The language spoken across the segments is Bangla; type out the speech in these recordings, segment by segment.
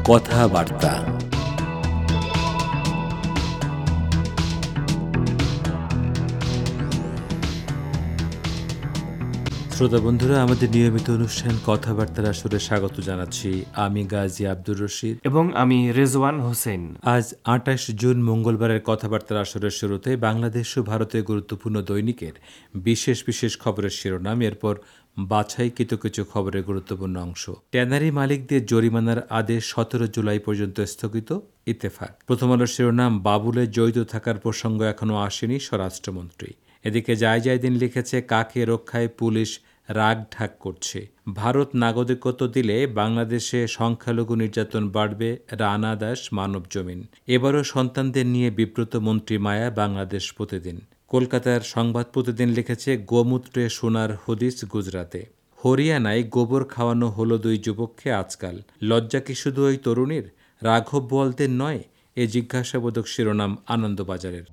কথাবার্তা। শ্রোতা বন্ধুরা, আমাদের নিয়মিত অনুষ্ঠান কথাবার্তার আসরে স্বাগত জানাচ্ছি। আমি গাজী আব্দুর রশিদ এবং আমি রেজওয়ান হোসেন। আজ ২৮ জুন মঙ্গলবারের কথাবার্তার আসরের শুরুতে বাংলাদেশ ও ভারতের গুরুত্বপূর্ণ দৈনিকের বিশেষ বিশেষ খবরের শিরোনাম, এরপর বাছাইকৃত কিছু খবরের গুরুত্বপূর্ণ অংশ। ট্যানারি মালিকদের জরিমানার আদেশ ১৭ জুলাই পর্যন্ত স্থগিত, ইত্তেফাক। প্রথম আলোর শিরোনাম, বাবুলে জড়িত থাকার প্রসঙ্গ এখনও আসেনি স্বরাষ্ট্রমন্ত্রী। এদিকে জায়দিন লিখেছে, কাকে রক্ষায় পুলিশ রাগ ঢাক করছে। ভারত নাগরিকত্ব দিলে বাংলাদেশে সংখ্যালঘু নির্যাতন বাড়বে, রানা দাস, মানব জমিন। এবারও সন্তানদের নিয়ে বিব্রত মন্ত্রী মায়া, বাংলাদেশ প্রতিদিন। কলকাতার সংবাদ প্রতিদিন লিখেছে, গোমূত্রে সোনার হদিস গুজরাতে। হরিয়ানায় গোবর খাওয়ানো হলো ২ যুবককে আজকাল। লজ্জা কি শুধু ওই তরুণীর, রাঘব বোয়ালদের নয়? এ জিজ্ঞাসাবোধক শিরোনাম আনন্দবাজারের।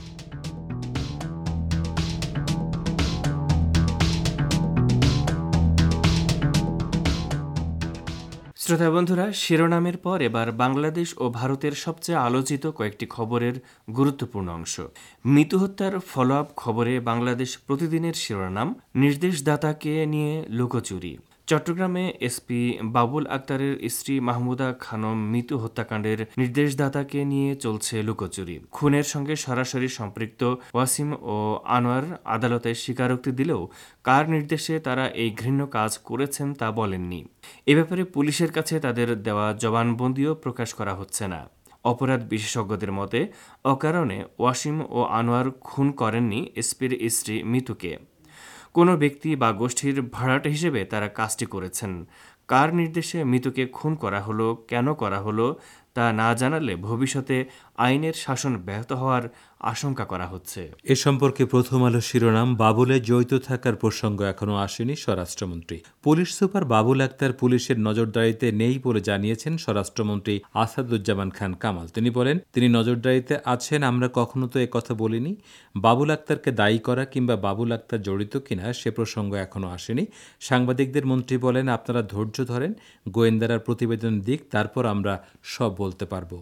শ্রোতা বন্ধুরা, শিরোনামের পর এবার বাংলাদেশ ও ভারতের সবচেয়ে আলোচিত কয়েকটি খবরের গুরুত্বপূর্ণ অংশ। মিতু হত্যার ফলো আপ খবরে বাংলাদেশ প্রতিদিনের শিরোনাম, নির্দেশদাতাকে নিয়ে লুকোচুরি। চট্টগ্রামে এসপি বাবুল আক্তারের স্ত্রী মাহমুদা খানম মিতু হত্যাকাণ্ডের নির্দেশদাতাকে নিয়ে চলছে লুকোচুরি। খুনের সঙ্গে সরাসরি সম্পৃক্ত ওয়াসিম ও আনোয়ার আদালতে স্বীকারোক্তি দিলেও কার নির্দেশে তারা এই ঘৃণ্য কাজ করেছেন তা বলেননি। এ ব্যাপারে পুলিশের কাছে তাদের দেওয়া জবানবন্দিও প্রকাশ করা হচ্ছে না। অপরাধ বিশেষজ্ঞদের মতে, অকারণে ওয়াসিম ও আনোয়ার খুন করেননি এসপির স্ত্রী মিতুকে। কোনো ব্যক্তি বা গোষ্ঠীর ভাড়াটে হিসেবে তারা কাজটি করেছেন। কার নির্দেশে মিতুকে খুন করা হলো, কেন করা হলো তা না জানালে ভবিষ্যতে আইনের শাসন ব্যাহত হওয়ার আশঙ্কা করা হচ্ছে। এ সম্পর্কে প্রথম আলো শিরোনাম, বাবুলে জড়িত থাকার প্রসঙ্গ এখনও আসেনি স্বরাষ্ট্রমন্ত্রী। পুলিশ সুপার বাবুল আক্তার পুলিশের নজরদারিতে নেই বলে জানিয়েছেন স্বরাষ্ট্রমন্ত্রী আসাদুজ্জামান খান কামাল। তিনি বলেন, তিনি নজরদারিতে আছেন, আমরা কখনো তো একথা বলিনি। বাবুল আক্তারকে দায়ী করা কিংবা বাবুল আক্তার জড়িত কিনা সে প্রসঙ্গ এখনও আসেনি। সাংবাদিকদের মন্ত্রী বলেন, আপনারা ধৈর্য ধরেন, গোয়েন্দারা প্রতিবেদন দিক, তারপর আমরা সব বলতে পারব।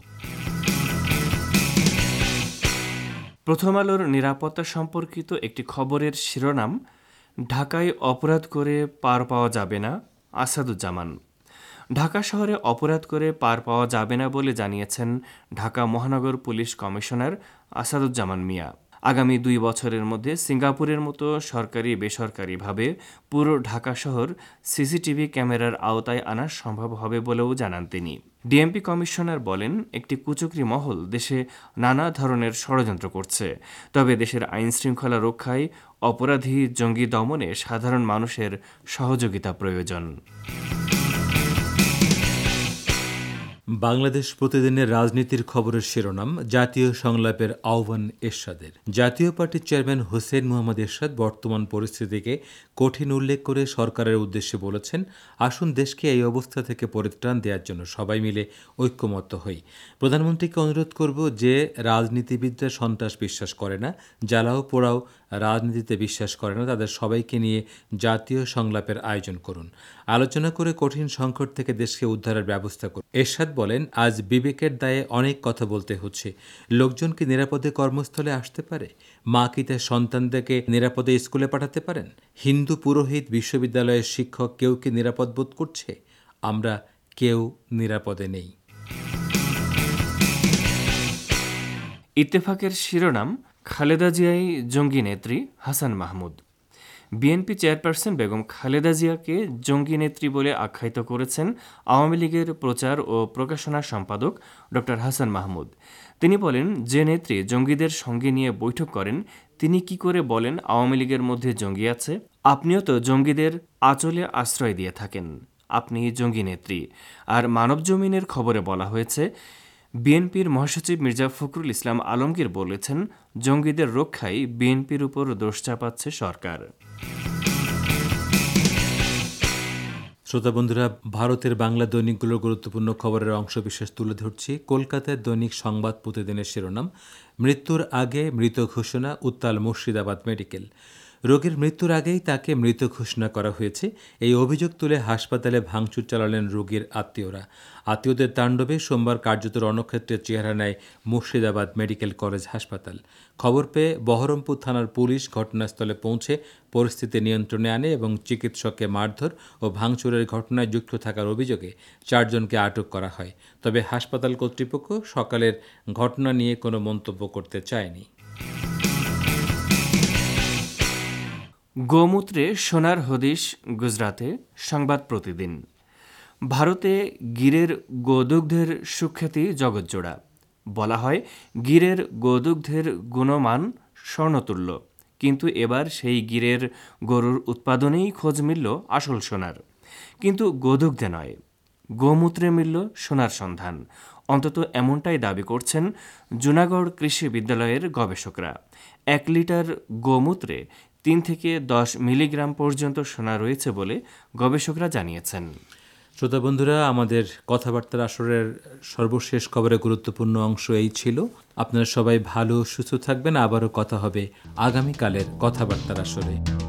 প্রথম আলোর নিরাপত্তা সম্পর্কিত একটি খবরের শিরোনাম, ঢাকায় অপরাধ করে পার পাওয়া যাবে না, আসাদুজ্জামান। ঢাকা শহরে অপরাধ করে পার পাওয়া যাবে না বলে জানিয়েছেন ঢাকা মহানগর পুলিশ কমিশনার আসাদুজ্জামান মিয়া। আগামী ২ বছরের মধ্যে সিঙ্গাপুরের মতো সরকারি বেসরকারিভাবে পুরো ঢাকা শহর সিসিটিভি ক্যামেরার আওতায় আনা সম্ভব হবে বলেও জানান তিনি। ডিএমপি কমিশনার বলেন, একটি কুচক্রী মহল দেশে নানা ধরনের ষড়যন্ত্র করছে, তবে দেশের আইনশৃঙ্খলা রক্ষায় অপরাধী জঙ্গি দমনে সাধারণ মানুষের সহযোগিতা প্রয়োজন। বাংলাদেশ প্রতিদিনের রাজনীতির খবরের শিরোনাম, জাতীয় সংলাপের আহ্বান এরশাদের। জাতীয় পার্টির চেয়ারম্যান হোসেন মোহাম্মদ এরশাদ বর্তমান পরিস্থিতিকে কঠিন উল্লেখ করে সরকারের উদ্দেশ্যে বলেছেন, আসুন দেশকে এই অবস্থা থেকে পরিত্রাণ দেওয়ার জন্য সবাই মিলে ঐক্যমত্য হই। প্রধানমন্ত্রীকে অনুরোধ করব যে রাজনীতিবিদরা সন্ত্রাস বিশ্বাস করে না, জ্বালাও পোড়াও রাজনীতিতে বিশ্বাস করে না, তাদের সবাইকে নিয়ে জাতীয় সংলাপের আয়োজন করুন। আলোচনা করে কঠিন সংকট থেকে দেশকে উদ্ধারের ব্যবস্থা করুন। এরশাদ বলেন, আজ বিবেকের দায়ে অনেক কথা বলতে হচ্ছে। লোকজন কি নিরাপদে কর্মস্থলে আসতে পারে? মা কি তার সন্তানদেরকে নিরাপদে স্কুলে পাঠাতে পারেন? হিন্দু পুরোহিত, বিশ্ববিদ্যালয়ের শিক্ষক কেউ কি নিরাপদ বোধ করছে? আমরা কেউ নিরাপদে নেই। ইত্তেফাকের শিরোনাম, খালেদা জিয়াই জঙ্গি নেত্রী, হাসান মাহমুদ। বিএনপি চেয়ারপারসন বেগম খালেদা জিয়াকে জঙ্গি নেত্রী বলে আখ্যায়িত করেছেন আওয়ামী লীগের প্রচার ও প্রকাশনা সম্পাদক ড হাসান মাহমুদ। তিনি বলেন, যে নেত্রী জঙ্গিদের সঙ্গে নিয়ে বৈঠক করেন, তিনি কি করে বলেন আওয়ামী লীগের মধ্যে জঙ্গি আছে? আপনিও তো জঙ্গিদের আঁচলে আশ্রয় দিয়ে থাকেন, আপনি জঙ্গি নেত্রী। আর মানব জমিনের খবরে বলা হয়েছে, বিএনপির মহাসচিব মির্জা ফখরুল ইসলাম আলমগীর বলেছেন, জঙ্গিদের রক্ষায় বিএনপির উপর দোষ চাপাচ্ছে সরকার। শ্রোতা বন্ধুরা, ভারতের বাংলা দৈনিকগুলোর গুরুত্বপূর্ণ খবরের অংশবিশেষ তুলে ধরছি। কলকাতার দৈনিক সংবাদ প্রতিদিনের শিরোনাম, মৃত্যুর আগে মৃত ঘোষণা, উত্তাল মুর্শিদাবাদ মেডিকেল। রোগীর মৃত্যুর আগেই তাকে মৃত ঘোষণা করা হয়েছে। এই অভিযোগ তুলে হাসপাতালে ভাঙচুর চালালেন রোগীর আত্মীয়রা। আত্মীয়দের তাণ্ডবে সোমবার কার্যত রণক্ষেত্রের চেহারা নেয় মুর্শিদাবাদ মেডিকেল কলেজ হাসপাতাল। খবর পেয়ে বহরমপুর থানার পুলিশ ঘটনাস্থলে পৌঁছে পরিস্থিতি নিয়ন্ত্রণে আনে এবং চিকিৎসককে মারধর ও ভাঙচুরের ঘটনায় যুক্ত থাকার অভিযোগে 4 জনকে আটক করা হয়। তবে হাসপাতাল কর্তৃপক্ষ সকালের ঘটনা নিয়ে কোনো মন্তব্য করতে চায়নি। গোমূত্রে সোনার হদিশ গুজরাতে, সংবাদ প্রতিদিন। ভারতে গিরের গোদুগ্ধের সুখ্যাতি জগৎজোড়া। বলা হয় গিরের গোদুগ্ধের গুণমান স্বর্ণতুল্য, কিন্তু এবার সেই গিরের গরুর উৎপাদনেই খোঁজ মিলল আসল সোনার। কিন্তু গোদুগ্ধে নয়, গোমূত্রে মিলল সোনার সন্ধান। অন্তত এমনটাই দাবি করছেন জুনাগড় কৃষি বিদ্যালয়ের গবেষকরা। 1 লিটার গোমূত্রে 3 থেকে 10 মিলিগ্রাম পর্যন্ত সোনা রয়েছে বলে গবেষকরা জানিয়েছেন। শ্রোতা বন্ধুরা, আমাদের কথাবার্তার আসরের সর্বশেষ খবরের গুরুত্বপূর্ণ অংশ এই ছিল। আপনারা সবাই ভালো সুস্থ থাকবেন। আবারও কথা হবে আগামীকালের কথাবার্তার আসরে।